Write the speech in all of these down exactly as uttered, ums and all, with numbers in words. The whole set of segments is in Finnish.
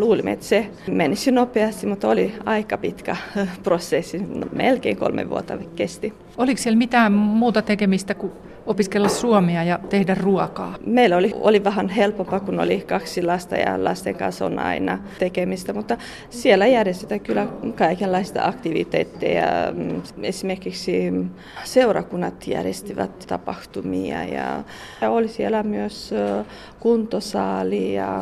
luulimme, että se menisi nopeasti, mutta oli aika pitkä prosessi. Melkein kolme vuotta kesti. Oliko siellä mitään muuta tekemistä kuin opiskella suomea ja tehdä ruokaa? Meillä oli, oli vähän helpompaa, kun oli kaksi lasta ja lasten kanssa on aina tekemistä, mutta siellä järjestetään kyllä kaikenlaista aktiviteetteja. Esimerkiksi seurakunnat järjestivät tapahtumia ja, ja oli siellä myös kuntosaali ja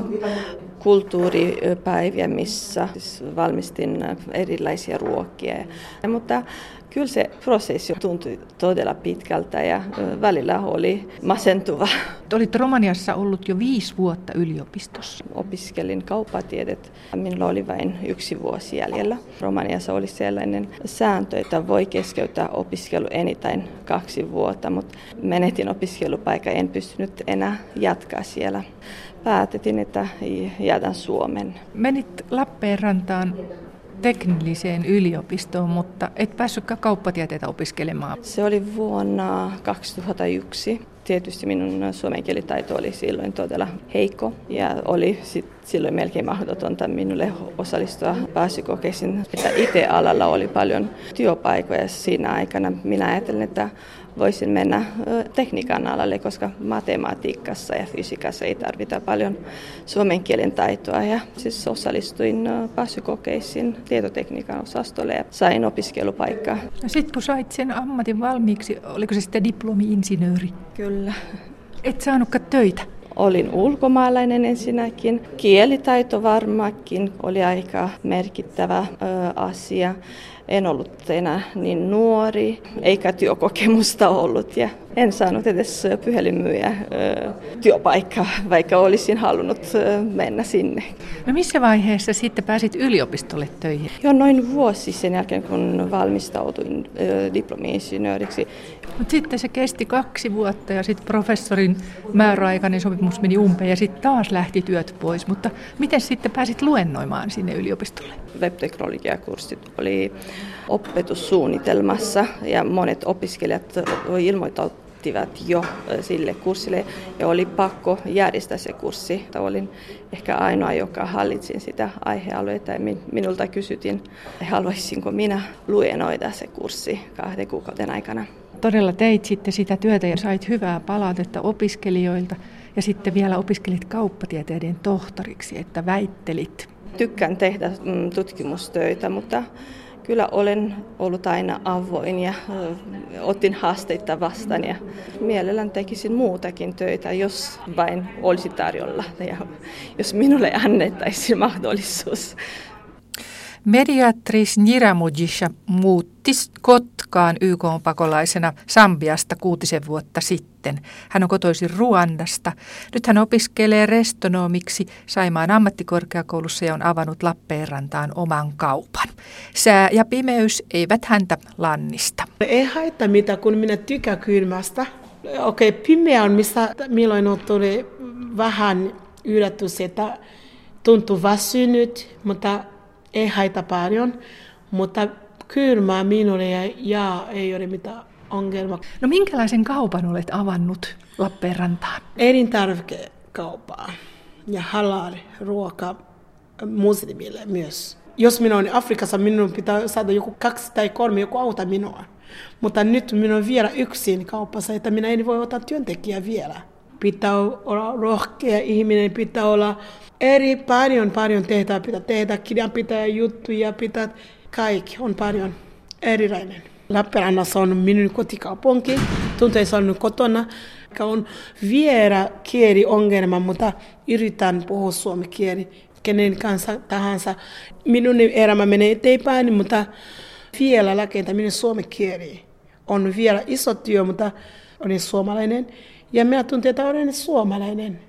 kulttuuripäiviä, missä valmistin erilaisia ruokia. Ja, mutta kyllä se prosessi tuntui todella pitkältä ja välillä oli masentuva. Olit Romaniassa ollut jo viisi vuotta yliopistossa. Opiskelin kauppatiedet. Minulla oli vain yksi vuosi jäljellä. Romaniassa oli sellainen sääntö, että voi keskeyttää opiskelu enintään kaksi vuotta, mutta menetin opiskelupaikan, en pystynyt enää jatkaa siellä. Päätettiin, että jätän Suomen. Menit Lappeenrantaan teknilliseen yliopistoon, mutta et päässytkään kauppatieteitä opiskelemaan. Se oli vuonna kaksituhattayksi. Tietysti minun suomen kielitaito oli silloin todella heikko ja oli sit silloin melkein mahdotonta minulle osallistua pääsykokeisiin. Että I T-alalla oli paljon työpaikoja siinä aikana. Minä ajattelin, että voisin mennä tekniikan alalle, koska matematiikassa ja fysiikassa ei tarvita paljon suomen kielen taitoa. Ja siis osallistuin pääsykokeisiin tietotekniikan osastolle ja sain opiskelupaikkaa. Sitten kun sait sen ammatin valmiiksi, oliko se sitten diplomi-insinööri? Kyllä. Et saanutkaan töitä? Olin ulkomaalainen ensinnäkin. Kielitaito varmaankin oli aika merkittävä ö, asia. En ollut enää niin nuori, eikä työkokemusta ollut ja en saanut edes puhelinmyyjä työpaikkaa, vaikka olisin halunnut ö, mennä sinne. No missä vaiheessa sitten pääsit yliopistolle töihin? Jo noin vuosi sen jälkeen, kun valmistautuin ö, diplomi-insinööriksi. Mutta sitten se kesti kaksi vuotta ja sitten professorin määräaikainen sopimus meni umpeen ja sitten taas lähti työt pois. Mutta miten sitten pääsit luennoimaan sinne yliopistolle? Web-teknologiakurssit oli opetussuunnitelmassa ja monet opiskelijat ilmoittauttivat jo sille kurssille ja oli pakko järjestää se kurssi. Olin ehkä ainoa, joka hallitsin sitä aihealueita ja minulta kysyttiin, haluaisinko minä luennoida se kurssi kahden kuukauden aikana. Todella teit sitten sitä työtä ja sait hyvää palautetta opiskelijoilta ja sitten vielä opiskelit kauppatieteiden tohtoriksi, että väittelit. Tykkään tehdä tutkimustöitä, mutta kyllä olen ollut aina avoin ja otin haasteita vastaan ja mielellään tekisin muutakin töitä, jos vain olisi tarjolla ja jos minulle annettaisiin mahdollisuus. Mediatris Nyiramudjisha muutti Kotkaan Y K-pakolaisena Sambiasta kuutisen vuotta sitten. Hän on kotoisin Ruandasta. Nyt hän opiskelee restonomiksi Saimaan ammattikorkeakoulussa ja on avannut Lappeenrantaan oman kaupan. Sää ja pimeys eivät häntä lannista. Ei haittaa mitään, kun minä tykkään kylmästä. Okei, okay, pimeä on, missä milloin tuli vähän yllätys, että tuntuu väsynyt, mutta ei haita paljon, mutta kylmää minulle ja jaa, ei ole mitään ongelmaa. No minkälaisen kaupan olet avannut Lappeenrantaan? Elintarvikekauppaa ja halal ruoka muslimille myös. Jos minä olen Afrikassa, minun pitää saada joku kaksi tai kolme, joku auta minua. Mutta nyt minä olen vielä yksin kaupassa, että minä en voi ottaa työntekijää vielä. Pitää olla rohkea ihminen, pitää olla eri paljon, paljon tehdä, pitää tehdä kirjanpitoja, juttuja, pitää kaikki on paljon erilainen. Lappeenrannassa on minun kotikaupunki, tuntuu, että olen kotona. On vielä kieliongelma, mutta yritän puhua suomen kieli kenen kanssa tahansa. Minun elämä menee eteenpäin, mutta vielä rakentaa minun suomen kieli. On vielä iso työ, mutta olen suomalainen. Ja minä tunnen, että olen suomalainen.